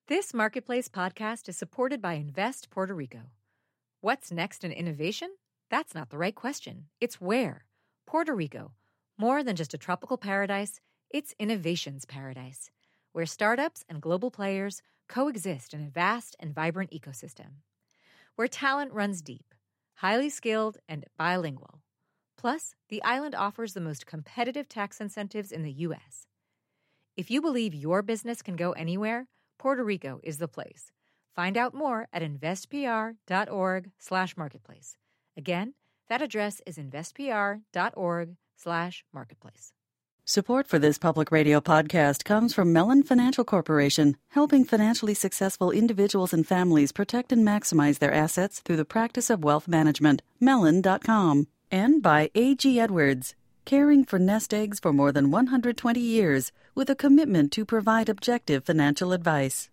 This Marketplace podcast is supported by Invest Puerto Rico. What's next in innovation? That's not the right question. It's where. Puerto Rico. More than just a tropical paradise, it's innovation's paradise, where startups and global players coexist in a vast and vibrant ecosystem. Where talent runs deep, highly skilled, and bilingual. Plus, the island offers the most competitive tax incentives in the U.S. If you believe your business can go anywhere, Puerto Rico is the place. Find out more at investpr.org/marketplace. Again, that address is investpr.org/marketplace. Support for this public radio podcast comes from Mellon Financial Corporation, helping financially successful individuals and families protect and maximize their assets through the practice of wealth management. Mellon.com. And by A.G. Edwards, caring for nest eggs for more than 120 years with a commitment to provide objective financial advice.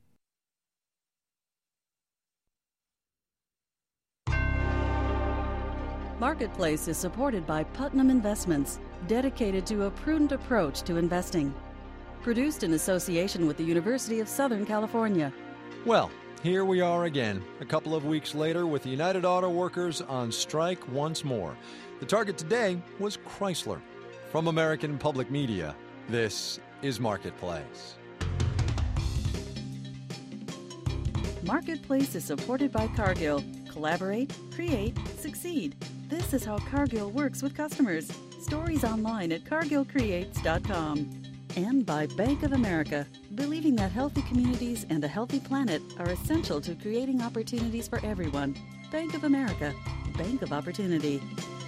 Marketplace is supported by Putnam Investments, dedicated to a prudent approach to investing. Produced in association with the University of Southern California. Well, here we are again, a couple of weeks later with the United Auto Workers on strike once more. The target today was Chrysler. From American Public Media, this is Marketplace. Marketplace is supported by Cargill. Collaborate, create, succeed. This is how Cargill works with customers. Stories online at cargillcreates.com. And by Bank of America, believing that healthy communities and a healthy planet are essential to creating opportunities for everyone. Bank of America, Bank of Opportunity.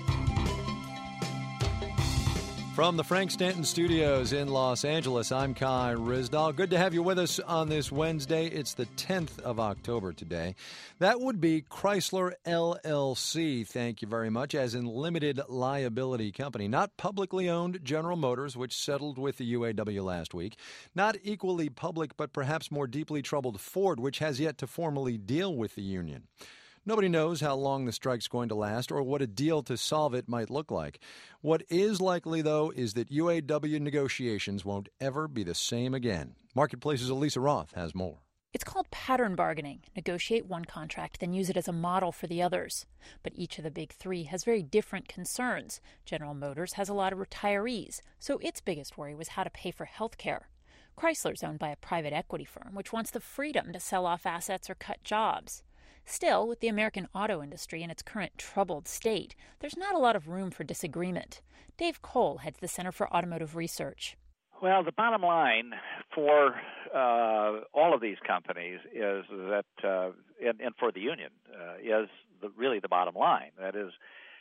From the Frank Stanton Studios in Los Angeles, I'm Kai Ryssdal. Good to have you with us on this Wednesday. It's the 10th of October today. That would be Chrysler LLC, thank you very much, as in limited liability company. Not publicly owned General Motors, which settled with the UAW last week. Not equally public, but perhaps more deeply troubled Ford, which has yet to formally deal with the union. Nobody knows how long the strike's going to last or what a deal to solve it might look like. What is likely, though, is that UAW negotiations won't ever be the same again. Marketplace's Elisa Roth has more. It's called pattern bargaining. Negotiate one contract, then use it as a model for the others. But each of the big three has very different concerns. General Motors has a lot of retirees, so its biggest worry was how to pay for health care. Chrysler's owned by a private equity firm, which wants the freedom to sell off assets or cut jobs. Still, with the American auto industry in its current troubled state, there's not a lot of room for disagreement. Dave Cole heads the Center for Automotive Research. Well, the bottom line for all of these companies is that, and for the union, is really the bottom line. That is,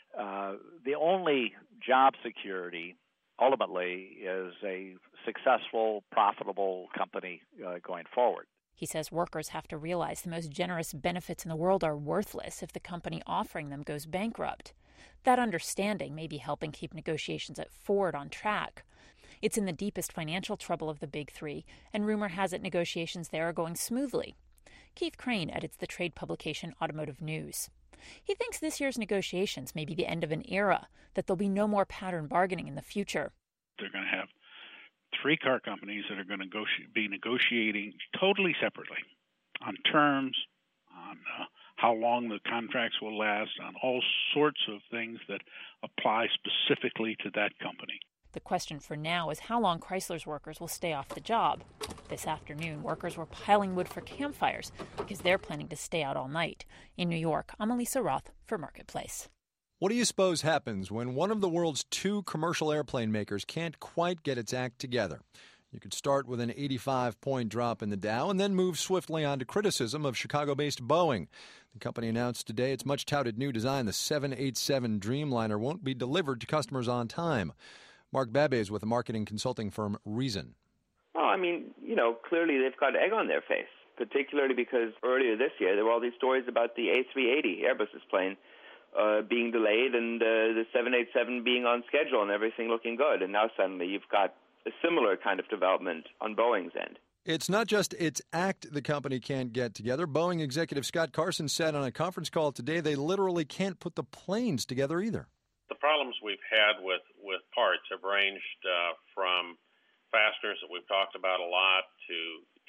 the only job security ultimately is a successful, profitable company going forward. He says workers have to realize the most generous benefits in the world are worthless if the company offering them goes bankrupt. That understanding may be helping keep negotiations at Ford on track. It's in the deepest financial trouble of the big three, and rumor has it negotiations there are going smoothly. Keith Crane edits the trade publication Automotive News. He thinks this year's negotiations may be the end of an era, that there'll be no more pattern bargaining in the future. They're going to have three car companies that are going to be negotiating totally separately on terms, on how long the contracts will last, on all sorts of things that apply specifically to that company. The question for now is how long Chrysler's workers will stay off the job. This afternoon, workers were piling wood for campfires because they're planning to stay out all night. In New York, I'm Elisa Roth for Marketplace. What do you suppose happens when one of the world's two commercial airplane makers can't quite get its act together? You could start with an 85-point drop in the Dow and then move swiftly on to criticism of Chicago-based Boeing. The company announced today its much-touted new design, the 787 Dreamliner, won't be delivered to customers on time. Mark Babbe is with the marketing consulting firm Reason. Well, clearly they've got egg on their face, particularly because earlier this year there were all these stories about the A380 Airbus's plane being delayed and the 787 being on schedule and everything looking good. And now suddenly you've got a similar kind of development on Boeing's end. It's not just its act the company can't get together. Boeing executive Scott Carson said on a conference call today they literally can't put the planes together either. The problems we've had with parts have ranged from fasteners that we've talked about a lot to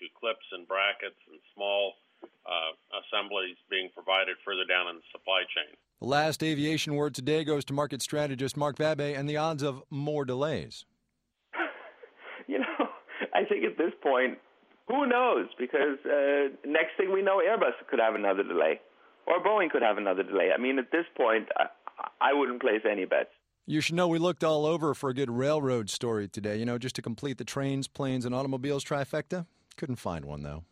to clips and brackets and small assemblies being provided further down in the supply chain. The last aviation word today goes to market strategist Mark Vabe and the odds of more delays. I think at this point, who knows? Because next thing we know, Airbus could have another delay, or Boeing could have another delay. I mean, at this point, I wouldn't place any bets. You should know we looked all over for a good railroad story today, just to complete the trains, planes, and automobiles trifecta. Couldn't find one, though.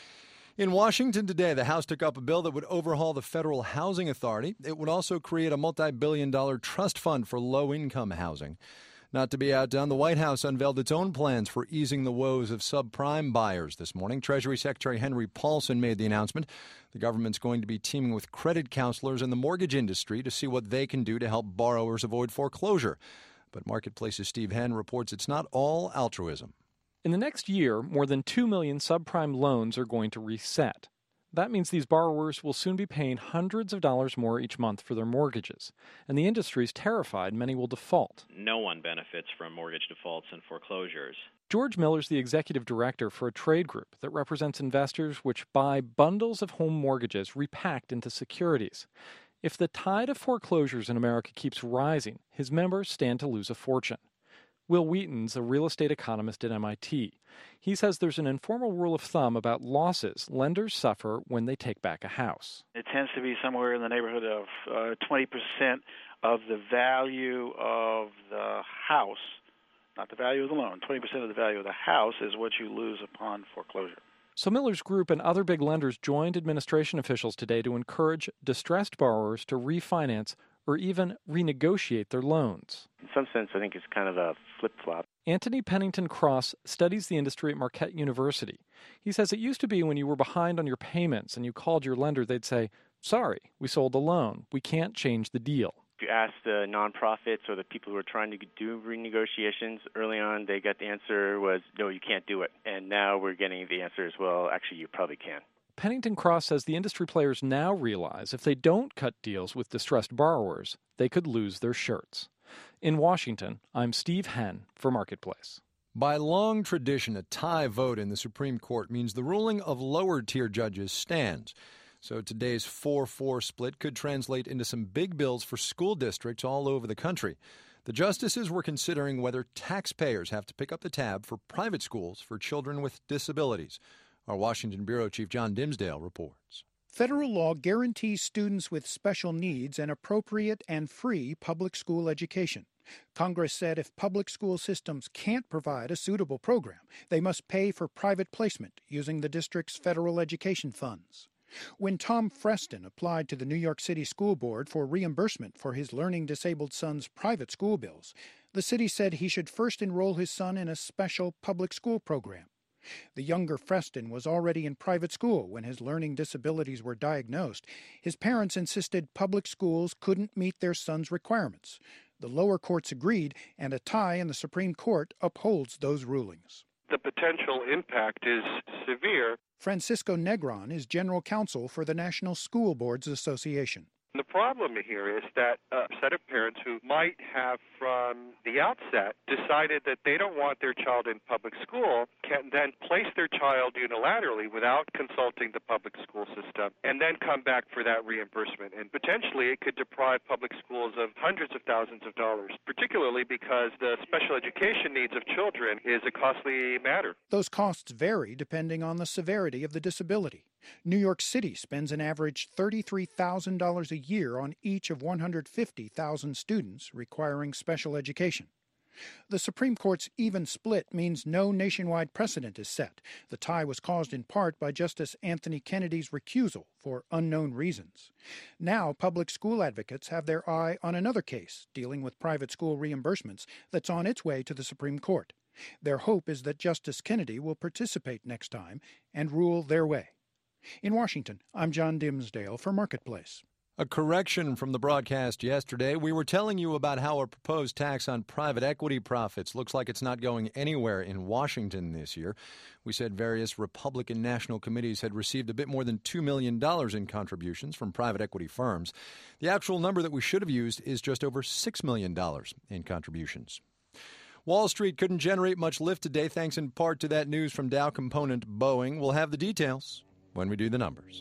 In Washington today, the House took up a bill that would overhaul the Federal Housing Authority. It would also create a multi-billion-dollar trust fund for low-income housing. Not to be outdone, the White House unveiled its own plans for easing the woes of subprime buyers this morning. Treasury Secretary Henry Paulson made the announcement. The government's going to be teaming with credit counselors in the mortgage industry to see what they can do to help borrowers avoid foreclosure. But Marketplace's Steve Henn reports it's not all altruism. In the next year, more than 2 million subprime loans are going to reset. That means these borrowers will soon be paying hundreds of dollars more each month for their mortgages. And the industry's terrified many will default. No one benefits from mortgage defaults and foreclosures. George Miller's the executive director for a trade group that represents investors which buy bundles of home mortgages repacked into securities. If the tide of foreclosures in America keeps rising, his members stand to lose a fortune. Will Wheaton's a real estate economist at MIT. He says there's an informal rule of thumb about losses lenders suffer when they take back a house. It tends to be somewhere in the neighborhood of 20% of the value of the house, not the value of the loan. 20% of the value of the house is what you lose upon foreclosure. So Miller's group and other big lenders joined administration officials today to encourage distressed borrowers to refinance or even renegotiate their loans. In some sense, I think it's kind of a flip-flop. Anthony Pennington Cross studies the industry at Marquette University. He says it used to be when you were behind on your payments and you called your lender, they'd say, "Sorry, we sold the loan. We can't change the deal." If you ask the nonprofits or the people who are trying to do renegotiations early on, they got the answer was, no, you can't do it. And now we're getting the answer as well, actually, you probably can. Pennington Cross says the industry players now realize if they don't cut deals with distressed borrowers, they could lose their shirts. In Washington, I'm Steve Henn for Marketplace. By long tradition, a tie vote in the Supreme Court means the ruling of lower-tier judges stands. So today's 4-4 split could translate into some big bills for school districts all over the country. The justices were considering whether taxpayers have to pick up the tab for private schools for children with disabilities. Our Washington Bureau Chief John Dimsdale reports. Federal law guarantees students with special needs an appropriate and free public school education. Congress said if public school systems can't provide a suitable program, they must pay for private placement using the district's federal education funds. When Tom Freston applied to the New York City School Board for reimbursement for his learning disabled son's private school bills, the city said he should first enroll his son in a special public school program. The younger Freston was already in private school when his learning disabilities were diagnosed. His parents insisted public schools couldn't meet their son's requirements. The lower courts agreed, and a tie in the Supreme Court upholds those rulings. The potential impact is severe. Francisco Negron is general counsel for the National School Boards Association. The problem here is that a set of parents who might have from the outset decided that they don't want their child in public school can then place their child unilaterally without consulting the public school system and then come back for that reimbursement. And potentially it could deprive public schools of hundreds of thousands of dollars, particularly because the special education needs of children is a costly matter. Those costs vary depending on the severity of the disability. New York City spends an average $33,000 a year on each of 150,000 students requiring special education. The Supreme Court's even split means no nationwide precedent is set. The tie was caused in part by Justice Anthony Kennedy's recusal for unknown reasons. Now, public school advocates have their eye on another case dealing with private school reimbursements that's on its way to the Supreme Court. Their hope is that Justice Kennedy will participate next time and rule their way. In Washington, I'm John Dimsdale for Marketplace. A correction from the broadcast yesterday. We were telling you about how a proposed tax on private equity profits looks like it's not going anywhere in Washington this year. We said various Republican national committees had received a bit more than $2 million in contributions from private equity firms. The actual number that we should have used is just over $6 million in contributions. Wall Street couldn't generate much lift today, thanks in part to that news from Dow component Boeing. We'll have the details when we do the numbers.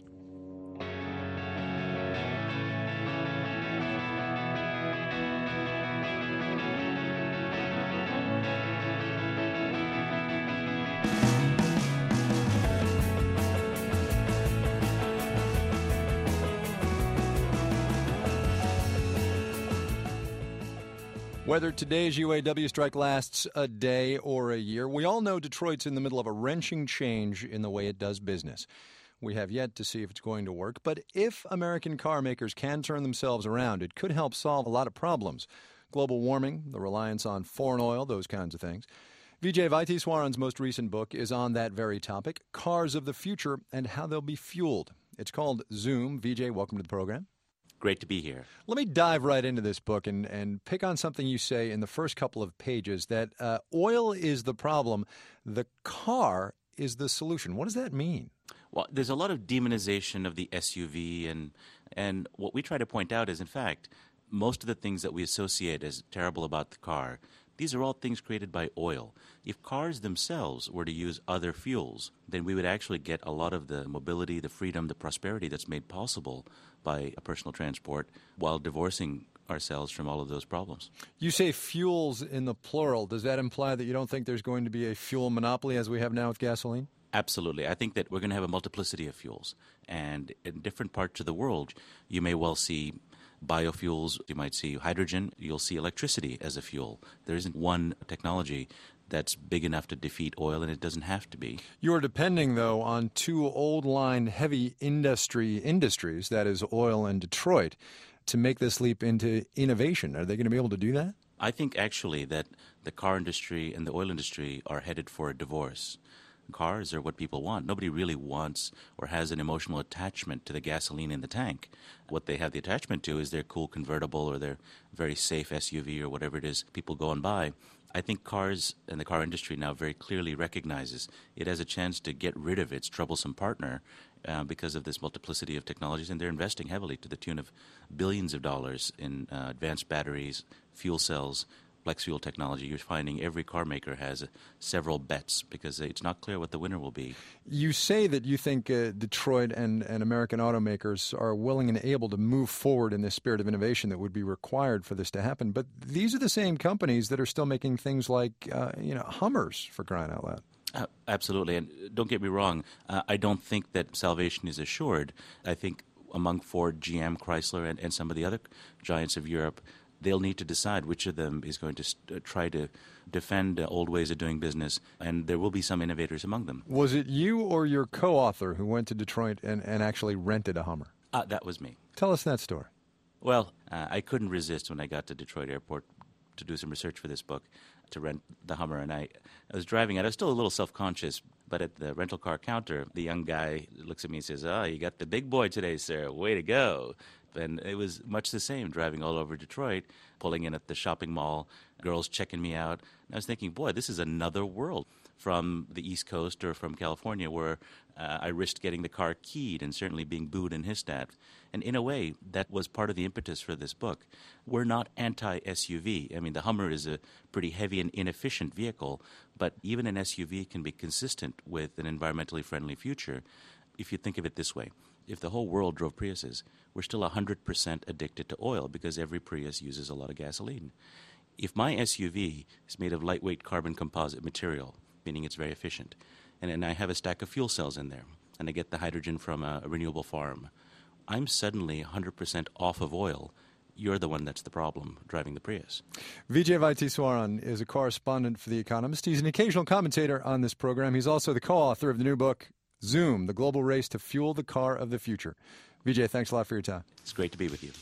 Whether today's UAW strike lasts a day or a year, we all know Detroit's in the middle of a wrenching change in the way it does business. We have yet to see if it's going to work, but if American car makers can turn themselves around, it could help solve a lot of problems. Global warming, the reliance on foreign oil, those kinds of things. Vijay Vaitheeswaran's most recent book is on that very topic, Cars of the Future and How They'll Be Fueled. It's called Zoom. Vijay, welcome to the program. Great to be here. Let me dive right into this book and pick on something you say in the first couple of pages, that oil is the problem, the car is the solution. What does that mean? Well, there's a lot of demonization of the SUV, and what we try to point out is, in fact, most of the things that we associate as terrible about the car, these are all things created by oil. If cars themselves were to use other fuels, then we would actually get a lot of the mobility, the freedom, the prosperity that's made possible by personal transport while divorcing ourselves from all of those problems. You say fuels in the plural. Does that imply that you don't think there's going to be a fuel monopoly as we have now with gasoline? Absolutely. I think that we're going to have a multiplicity of fuels. And in different parts of the world, you may well see biofuels, you might see hydrogen, you'll see electricity as a fuel. There isn't one technology that's big enough to defeat oil, and it doesn't have to be. You're depending, though, on two old-line heavy industries, that is oil and Detroit, to make this leap into innovation. Are they going to be able to do that? I think, actually, that the car industry and the oil industry are headed for a divorce. Cars are what people want. Nobody really wants or has an emotional attachment to the gasoline in the tank. What they have the attachment to is their cool convertible or their very safe SUV or whatever it is people go and buy. I think cars and the car industry now very clearly recognizes it has a chance to get rid of its troublesome partner because of this multiplicity of technologies, and they're investing heavily to the tune of billions of dollars in advanced batteries, fuel cells, flex fuel technology. You're finding every car maker has several bets because it's not clear what the winner will be. You say that you think Detroit and American automakers are willing and able to move forward in this spirit of innovation that would be required for this to happen. But these are the same companies that are still making things like, Hummers, for crying out loud. Absolutely. And don't get me wrong, I don't think that salvation is assured. I think among Ford, GM, Chrysler, and some of the other giants of Europe, they'll need to decide which of them is going to try to defend old ways of doing business, and there will be some innovators among them. Was it you or your co-author who went to Detroit and actually rented a Hummer? That was me. Tell us that story. Well, I couldn't resist when I got to Detroit Airport to do some research for this book to rent the Hummer, and I was driving it. I was still a little self-conscious, but at the rental car counter, the young guy looks at me and says, you got the big boy today, sir. Way to go. And it was much the same, driving all over Detroit, pulling in at the shopping mall, girls checking me out. And I was thinking, boy, this is another world from the East Coast or from California where I risked getting the car keyed and certainly being booed and hissed at. And in a way, that was part of the impetus for this book. We're not anti-SUV. I mean, the Hummer is a pretty heavy and inefficient vehicle, but even an SUV can be consistent with an environmentally friendly future if you think of it this way. If the whole world drove Priuses, we're still 100% addicted to oil because every Prius uses a lot of gasoline. If my SUV is made of lightweight carbon composite material, meaning it's very efficient, and I have a stack of fuel cells in there, and I get the hydrogen from a renewable farm, I'm suddenly 100% off of oil. You're the one that's the problem, driving the Prius. Vijay Vaitheeswaran is a correspondent for The Economist. He's an occasional commentator on this program. He's also the co-author of the new book, Zoom, the global race to fuel the car of the future. Vijay, thanks a lot for your time. It's great to be with you.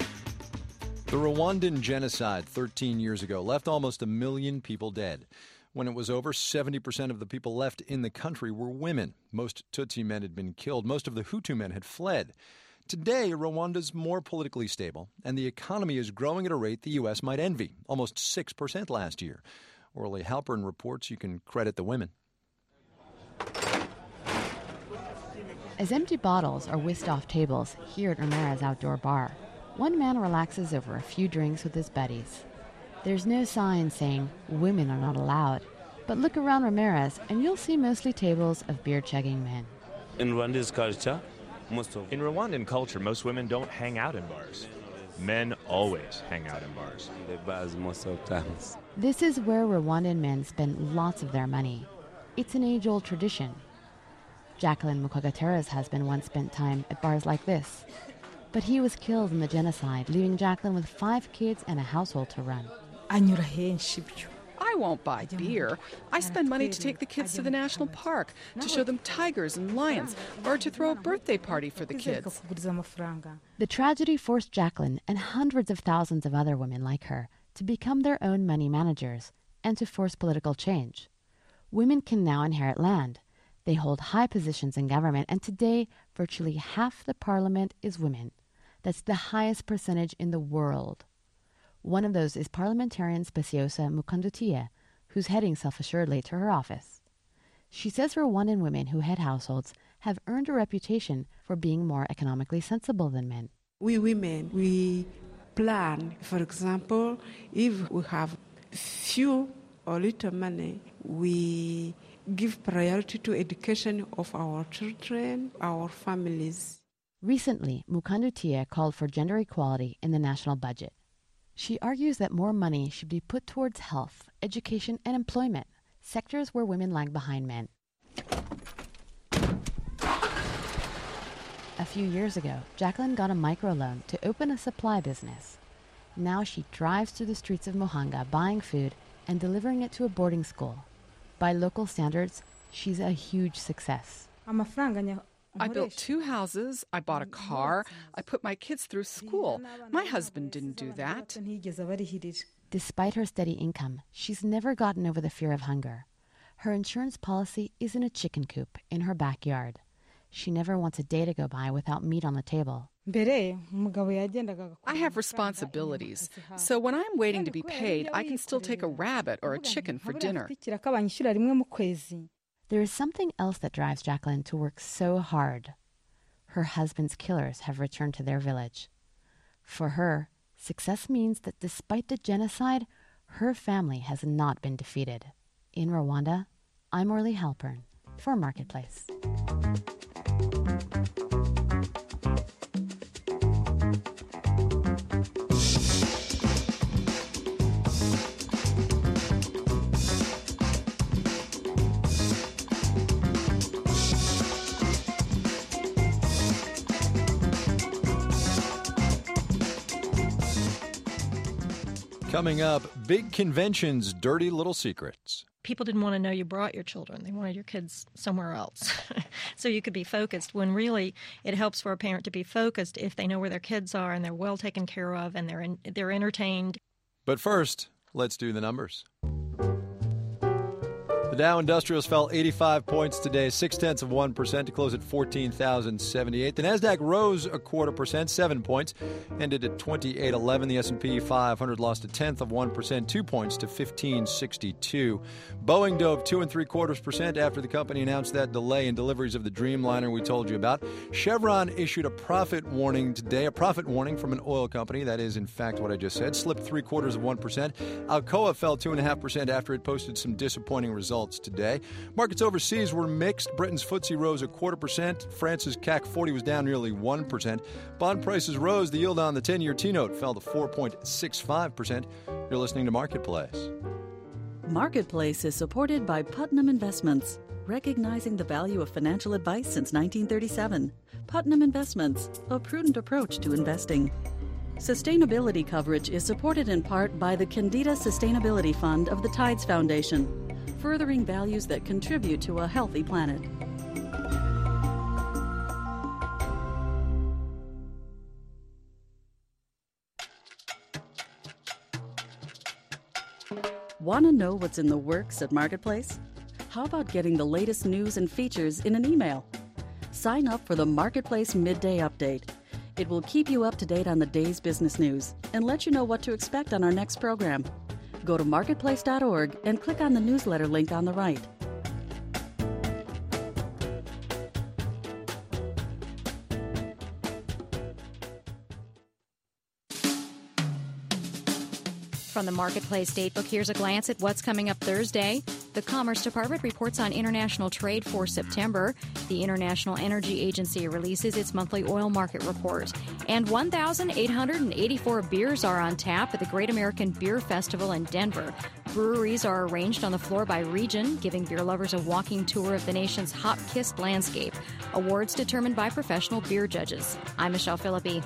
The Rwandan genocide 13 years ago left almost 1 million people dead. When it was over, 70% of the people left in the country were women. Most Tutsi men had been killed. Most of the Hutu men had fled. Today, Rwanda's more politically stable, and the economy is growing at a rate the U.S. might envy, almost 6% last year. Orly Halpern reports you can credit the women. As empty bottles are whisked off tables here at Ramirez Outdoor Bar, one man relaxes over a few drinks with his buddies. There's no sign saying women are not allowed, but look around Ramirez and you'll see mostly tables of beer-chugging men. In Rwandan culture, most women don't hang out in bars. Men always hang out in bars. This is where Rwandan men spend lots of their money. It's an age-old tradition. Jacqueline Mukwagatera's husband once spent time at bars like this. But he was killed in the genocide, leaving Jacqueline with 5 kids and a household to run. I won't buy beer. I spend money to take the kids to the national park, to show them tigers and lions, or to throw a birthday party for the kids. The tragedy forced Jacqueline and hundreds of thousands of other women like her to become their own money managers and to force political change. Women can now inherit land. They hold high positions in government, and today virtually half the parliament is women. That's the highest percentage in the world. One of those is parliamentarian Speciosa Mukandutia, who's heading self-assuredly to her office. She says Rwandan women who head households have earned a reputation for being more economically sensible than men. We women, we plan. For example, if we have few or little money, we give priority to education of our children, our families. Recently, Mukandutia called for gender equality in the national budget. She argues that more money should be put towards health, education, and employment, sectors where women lag behind men. A few years ago, Jacqueline got a microloan to open a supply business. Now she drives through the streets of Muhanga buying food and delivering it to a boarding school. By local standards, she's a huge success. I built 2 houses, I bought a car, I put my kids through school. My husband didn't do that. Despite her steady income, she's never gotten over the fear of hunger. Her insurance policy is in a chicken coop in her backyard. She never wants a day to go by without meat on the table. I have responsibilities, so when I'm waiting to be paid, I can still take a rabbit or a chicken for dinner. There is something else that drives Jacqueline to work so hard. Her husband's killers have returned to their village. For her, success means that despite the genocide, her family has not been defeated. In Rwanda, I'm Orly Halpern for Marketplace. Coming up, big conventions, dirty little secrets. People didn't want to know you brought your children. They wanted your kids somewhere else. So you could be focused, when really it helps for a parent to be focused if they know where their kids are and they're well taken care of and they're entertained. But first, let's do the numbers. The Dow Industrials fell 85 points today, 0.6% to close at 14,078. The Nasdaq rose 0.25%, 7 points, ended at 2811. The S&P 500 lost 0.1%, 2 points to 1562. Boeing dove 2 3/4% after the company announced that delay in deliveries of the Dreamliner we told you about. Chevron issued a profit warning today, a profit warning from an oil company. That is, in fact, what I just said. Slipped 0.75%. Alcoa fell 2.5% after it posted some disappointing results today. Markets overseas were mixed. Britain's FTSE rose 0.25%. France's CAC 40 was down nearly 1%. Bond prices rose. The yield on the 10-year T-note fell to 4.65%. You're listening to Marketplace. Marketplace is supported by Putnam Investments, recognizing the value of financial advice since 1937. Putnam Investments, a prudent approach to investing. Sustainability coverage is supported in part by the Candida Sustainability Fund of the Tides Foundation, furthering values that contribute to a healthy planet. Want to know what's in the works at Marketplace? How about getting the latest news and features in an email? Sign up for the Marketplace Midday Update. It will keep you up to date on the day's business news and let you know what to expect on our next program. Go to marketplace.org and click on the newsletter link on the right. From the Marketplace Datebook, here's a glance at what's coming up Thursday. The Commerce Department reports on international trade for September. The International Energy Agency releases its monthly oil market report. And 1,884 beers are on tap at the Great American Beer Festival in Denver. Breweries are arranged on the floor by region, giving beer lovers a walking tour of the nation's hop-kissed landscape. Awards determined by professional beer judges. I'm Michelle Philippi.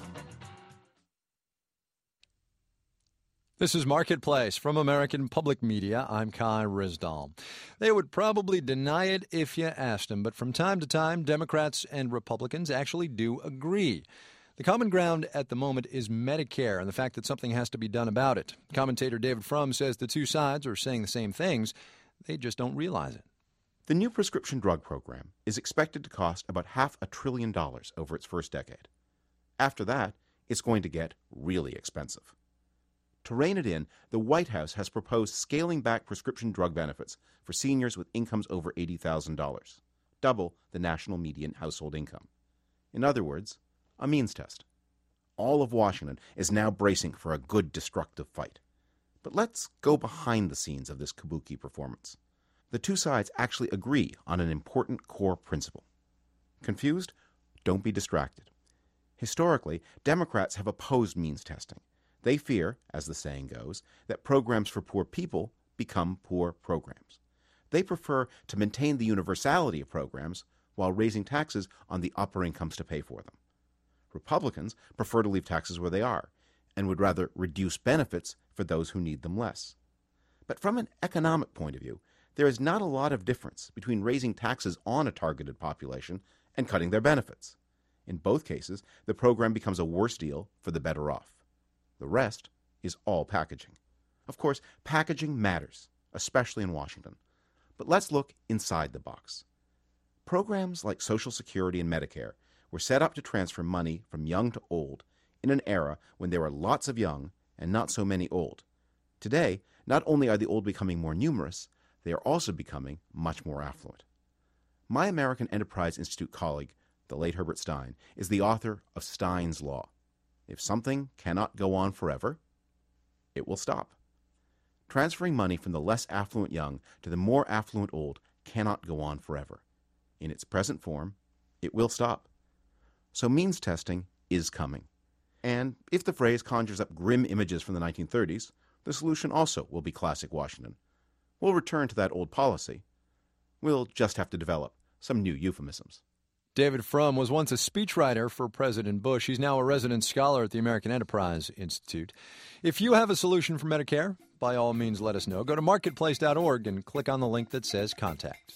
This is Marketplace from American Public Media. I'm Kai Ryssdal. They would probably deny it if you asked them, but from time to time, Democrats and Republicans actually do agree. The common ground at the moment is Medicare and the fact that something has to be done about it. Commentator David Frum says the two sides are saying the same things. They just don't realize it. The new prescription drug program is expected to cost about $500 billion over its first decade. After that, it's going to get really expensive. To rein it in, the White House has proposed scaling back prescription drug benefits for seniors with incomes over $80,000, double the national median household income. In other words, a means test. All of Washington is now bracing for a good destructive fight. But let's go behind the scenes of this kabuki performance. The two sides actually agree on an important core principle. Confused? Don't be distracted. Historically, Democrats have opposed means testing. They fear, as the saying goes, that programs for poor people become poor programs. They prefer to maintain the universality of programs while raising taxes on the upper incomes to pay for them. Republicans prefer to leave taxes where they are and would rather reduce benefits for those who need them less. But from an economic point of view, there is not a lot of difference between raising taxes on a targeted population and cutting their benefits. In both cases, the program becomes a worse deal for the better off. The rest is all packaging. Of course, packaging matters, especially in Washington. But let's look inside the box. Programs like Social Security and Medicare were set up to transfer money from young to old in an era when there were lots of young and not so many old. Today, not only are the old becoming more numerous, they are also becoming much more affluent. My American Enterprise Institute colleague, the late Herbert Stein, is the author of Stein's Law. If something cannot go on forever, it will stop. Transferring money from the less affluent young to the more affluent old cannot go on forever. In its present form, it will stop. So means testing is coming. And if the phrase conjures up grim images from the 1930s, the solution also will be classic Washington. We'll return to that old policy. We'll just have to develop some new euphemisms. David Frum was once a speechwriter for President Bush. He's now a resident scholar at the American Enterprise Institute. If you have a solution for Medicare, by all means let us know. Go to marketplace.org and click on the link that says Contact.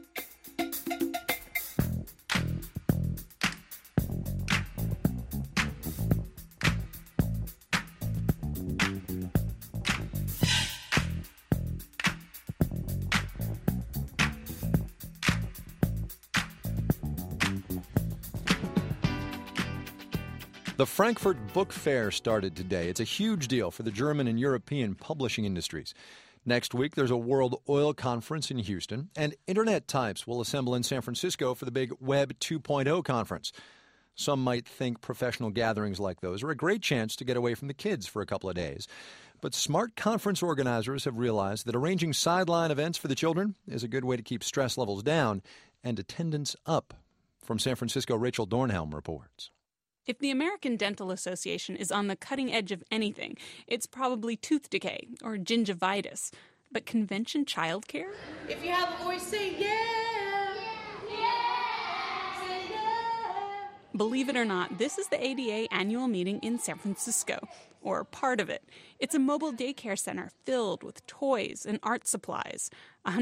The Frankfurt Book Fair started today. It's a huge deal for the German and European publishing industries. Next week, there's a World Oil Conference in Houston, and Internet types will assemble in San Francisco for the big Web 2.0 conference. Some might think professional gatherings like those are a great chance to get away from the kids for a couple of days. But smart conference organizers have realized that arranging sideline events for the children is a good way to keep stress levels down and attendance up. From San Francisco, Rachel Dornhelm reports. If the American Dental Association is on the cutting edge of anything, it's probably tooth decay or gingivitis. But convention childcare? If you have a voice, say yeah. Yeah. Say yeah. Believe it or not, this is the ADA annual meeting in San Francisco, or part of it. It's a mobile daycare center filled with toys and art supplies.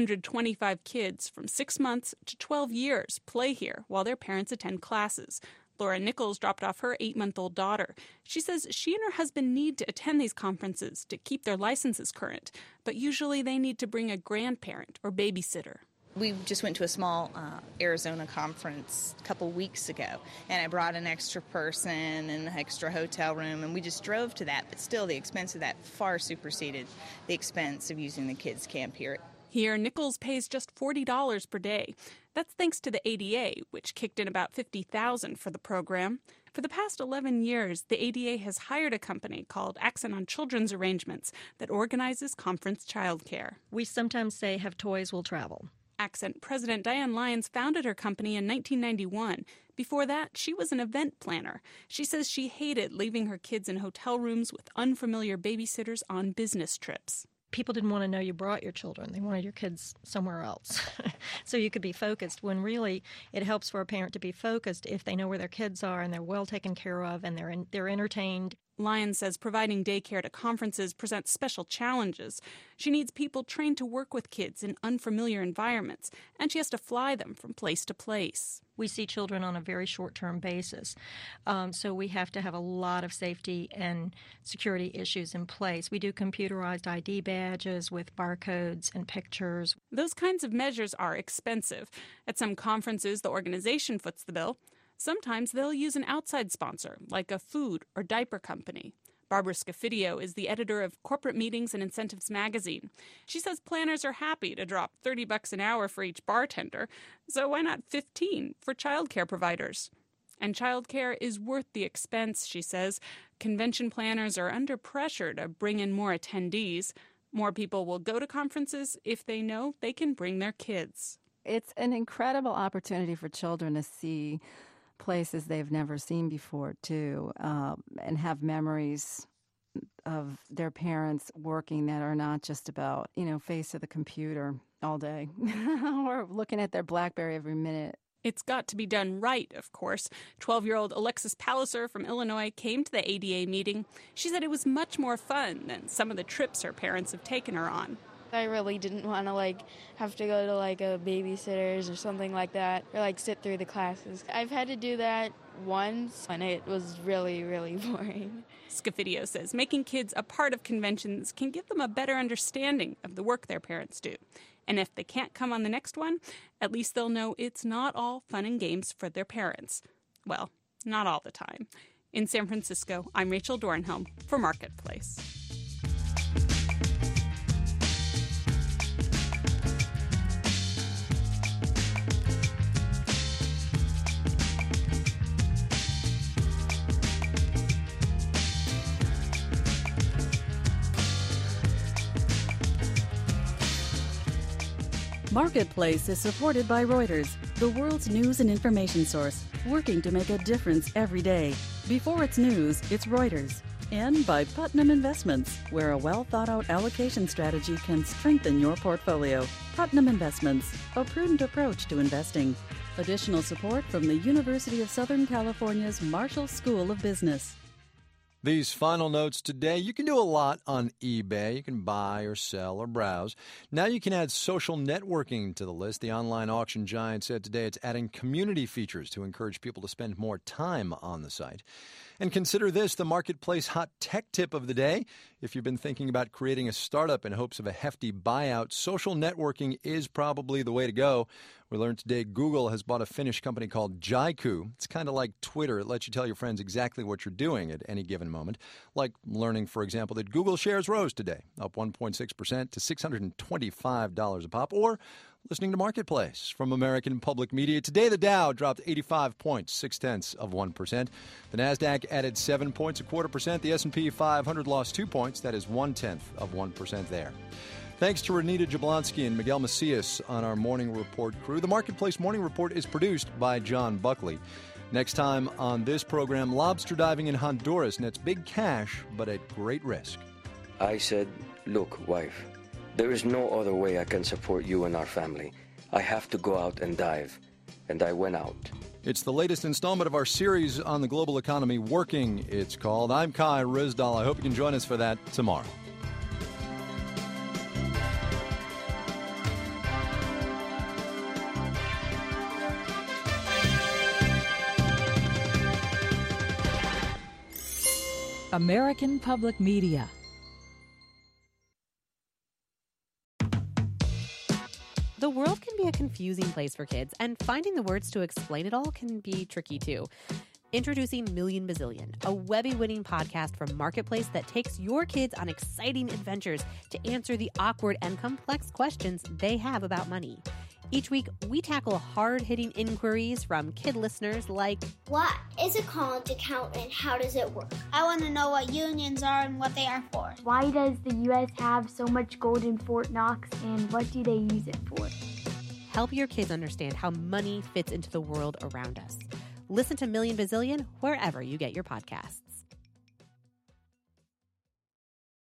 125 kids from 6 months to 12 years play here while their parents attend classes. Laura Nichols dropped off her 8-month-old daughter. She says she and her husband need to attend these conferences to keep their licenses current, but usually they need to bring a grandparent or babysitter. We just went to a small Arizona conference a couple weeks ago, and I brought an extra person and an extra hotel room, and we just drove to that. But still, the expense of that far superseded the expense of using the kids' camp here. Here, Nichols pays just $40 per day. That's thanks to the ADA, which kicked in about $50,000 for the program. For the past 11 years, the ADA has hired a company called Accent on Children's Arrangements that organizes conference childcare. We sometimes say, have toys, will travel. Accent President Diane Lyons founded her company in 1991. Before that, she was an event planner. She says she hated leaving her kids in hotel rooms with unfamiliar babysitters on business trips. People didn't want to know you brought your children. They wanted your kids somewhere else. So you could be focused, when really it helps for a parent to be focused if they know where their kids are and they're well taken care of and they're entertained. Lyons says providing daycare to conferences presents special challenges. She needs people trained to work with kids in unfamiliar environments, and she has to fly them from place to place. We see children on a very short-term basis, so we have to have a lot of safety and security issues in place. We do computerized ID badges with barcodes and pictures. Those kinds of measures are expensive. At some conferences, the organization foots the bill. Sometimes they'll use an outside sponsor, like a food or diaper company. Barbara Scafidio is the editor of Corporate Meetings and Incentives magazine. She says planners are happy to drop $30 an hour for each bartender, so why not $15 for childcare providers? And childcare is worth the expense, she says. Convention planners are under pressure to bring in more attendees. More people will go to conferences if they know they can bring their kids. It's an incredible opportunity for children to see places they've never seen before, too, and have memories of their parents working that are not just about, face of the computer all day or looking at their BlackBerry every minute. It's got to be done right, of course. 12-year-old Alexis Palliser from Illinois came to the ADA meeting. She said it was much more fun than some of the trips her parents have taken her on. I really didn't want to have to go to a babysitter's or something like that, or sit through the classes. I've had to do that once, and it was really, really boring. Scafidio says making kids a part of conventions can give them a better understanding of the work their parents do. And if they can't come on the next one, at least they'll know it's not all fun and games for their parents. Well, not all the time. In San Francisco, I'm Rachel Dornhelm for Marketplace. Marketplace is supported by Reuters, the world's news and information source, working to make a difference every day. Before it's news, it's Reuters. And by Putnam Investments, where a well-thought-out allocation strategy can strengthen your portfolio. Putnam Investments, a prudent approach to investing. Additional support from the University of Southern California's Marshall School of Business. These final notes today, you can do a lot on eBay. You can buy or sell or browse. Now you can add social networking to the list. The online auction giant said today it's adding community features to encourage people to spend more time on the site. And consider this, the Marketplace hot tech tip of the day. If you've been thinking about creating a startup in hopes of a hefty buyout, social networking is probably the way to go. We learned today Google has bought a Finnish company called Jaiku. It's kind of like Twitter. It lets you tell your friends exactly what you're doing at any given moment. Like learning, for example, that Google shares rose today, up 1.6% to $625 a pop, or listening to Marketplace from American Public Media. Today, the Dow dropped 85 points, 0.6%. The NASDAQ added 7.25%. The S&P 500 lost 2 points. That is 0.1% there. Thanks to Renita Jablonski and Miguel Macias on our Morning Report crew. The Marketplace Morning Report is produced by John Buckley. Next time on this program, lobster diving in Honduras nets big cash, but at great risk. I said, look, wife, there is no other way I can support you and our family. I have to go out and dive. And I went out. It's the latest installment of our series on the global economy, Working, it's called. I'm Kai Ryssdal. I hope you can join us for that tomorrow. American Public Media. The world can be a confusing place for kids, and finding the words to explain it all can be tricky too. Introducing Million Bazillion, a Webby-winning podcast from Marketplace that takes your kids on exciting adventures to answer the awkward and complex questions they have about money. Each week, we tackle hard-hitting inquiries from kid listeners like, what is a college account and how does it work? I want to know what unions are and what they are for. Why does the U.S. have so much gold in Fort Knox, and what do they use it for? Help your kids understand how money fits into the world around us. Listen to Million Bazillion wherever you get your podcasts.